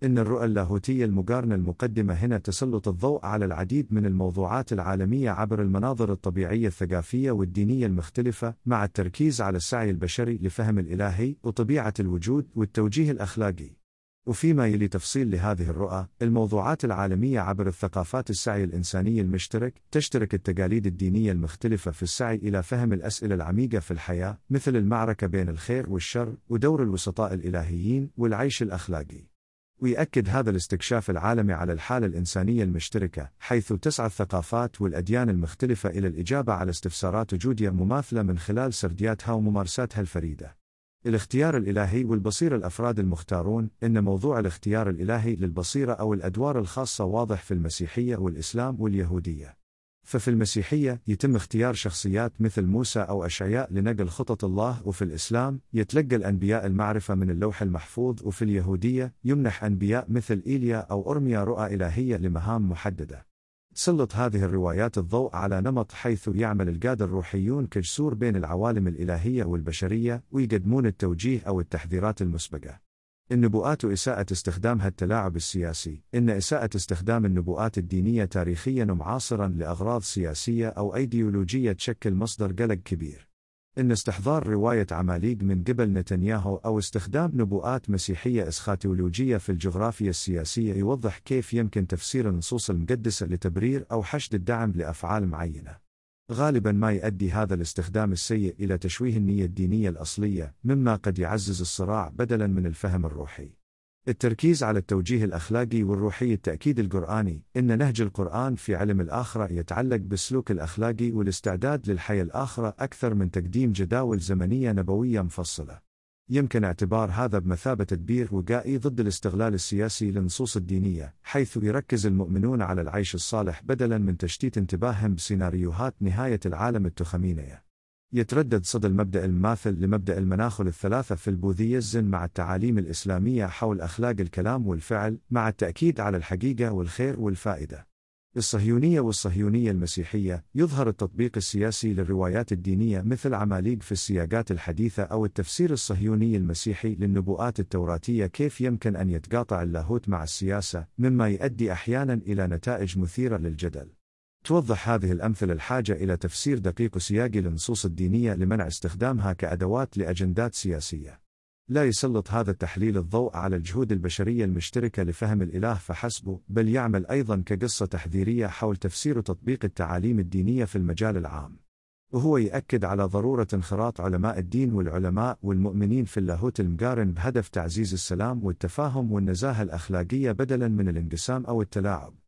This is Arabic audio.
إن الرؤى اللاهوتية المقارنة المقدمة هنا تسلط الضوء على العديد من الموضوعات العالمية عبر المناظر الطبيعية الثقافية والدينية المختلفة، مع التركيز على السعي البشري لفهم الإلهي وطبيعة الوجود والتوجيه الأخلاقي. وفيما يلي تفصيل لهذه الرؤى، الموضوعات العالمية عبر الثقافات السعي الإنساني المشترك، تشترك التقاليد الدينية المختلفة في السعي إلى فهم الأسئلة العميقة في الحياة، مثل المعركة بين الخير والشر، ودور الوسطاء الإلهيين، والعيش الأخلاقي. ويأكد هذا الاستكشاف العالمي على الحالة الإنسانية المشتركة، حيث تسعى الثقافات والأديان المختلفة إلى الإجابة على استفسارات وجودية مماثلة من خلال سردياتها وممارساتها الفريدة. الاختيار الإلهي والبصيرة. الأفراد المختارون. إن موضوع الاختيار الإلهي للبصيرة أو الأدوار الخاصة واضح في المسيحية والإسلام واليهودية. ففي المسيحية يتم اختيار شخصيات مثل موسى أو أشعياء لنقل خطط الله، وفي الإسلام يتلقى الأنبياء المعرفة من اللوح المحفوظ، وفي اليهودية يمنح أنبياء مثل إيليا أو أرميا رؤى إلهية لمهام محددة. سلط هذه الروايات الضوء على نمط حيث يعمل القادة الروحيون كجسور بين العوالم الإلهية والبشرية، ويقدمون التوجيه أو التحذيرات المسبقة. النبوءات وإساءة استخدامها. التلاعب السياسي. إن إساءة استخدام النبوءات الدينية تاريخيا ومعاصرا لأغراض سياسية أو أيديولوجية تشكل مصدر قلق كبير. إن استحضار رواية عماليق من قبل نتنياهو أو استخدام نبوءات مسيحية إسخاتولوجية في الجغرافيا السياسية يوضح كيف يمكن تفسير النصوص المقدسة لتبرير أو حشد الدعم لأفعال معينة. غالبا ما يؤدي هذا الاستخدام السيء إلى تشويه النية الدينية الأصلية، مما قد يعزز الصراع بدلا من الفهم الروحي. التركيز على التوجيه الأخلاقي والروحي. التأكيد القرآني. إن نهج القرآن في علم الآخرة يتعلق بالسلوك الأخلاقي والاستعداد للحياة الآخرة أكثر من تقديم جداول زمنية نبوية مفصلة. يمكن اعتبار هذا بمثابة تدبير وقائي ضد الاستغلال السياسي للنصوص الدينية، حيث يركز المؤمنون على العيش الصالح بدلا من تشتيت انتباههم بسيناريوهات نهاية العالم التخمينية. يتردد صدى المبدأ المماثل لمبدأ المناخل الثلاثة في البوذيزم مع التعاليم الإسلامية حول أخلاق الكلام والفعل، مع التأكيد على الحقيقة والخير والفائدة. الصهيونية والصهيونية المسيحية. يظهر التطبيق السياسي للروايات الدينية مثل عماليق في السياقات الحديثة، أو التفسير الصهيوني المسيحي للنبوءات التوراتية، كيف يمكن أن يتقاطع اللاهوت مع السياسة، مما يؤدي أحيانا إلى نتائج مثيرة للجدل. توضح هذه الأمثلة الحاجة إلى تفسير دقيق وسياقي للنصوص الدينية لمنع استخدامها كأدوات لأجندات سياسية. لا يسلط هذا التحليل الضوء على الجهود البشرية المشتركة لفهم الإله فحسب، بل يعمل أيضا كقصة تحذيرية حول تفسير وتطبيق التعاليم الدينية في المجال العام. وهو يأكد على ضرورة انخراط علماء الدين والعلماء والمؤمنين في اللاهوت المقارن بهدف تعزيز السلام والتفاهم والنزاهة الأخلاقية بدلا من الانقسام أو التلاعب.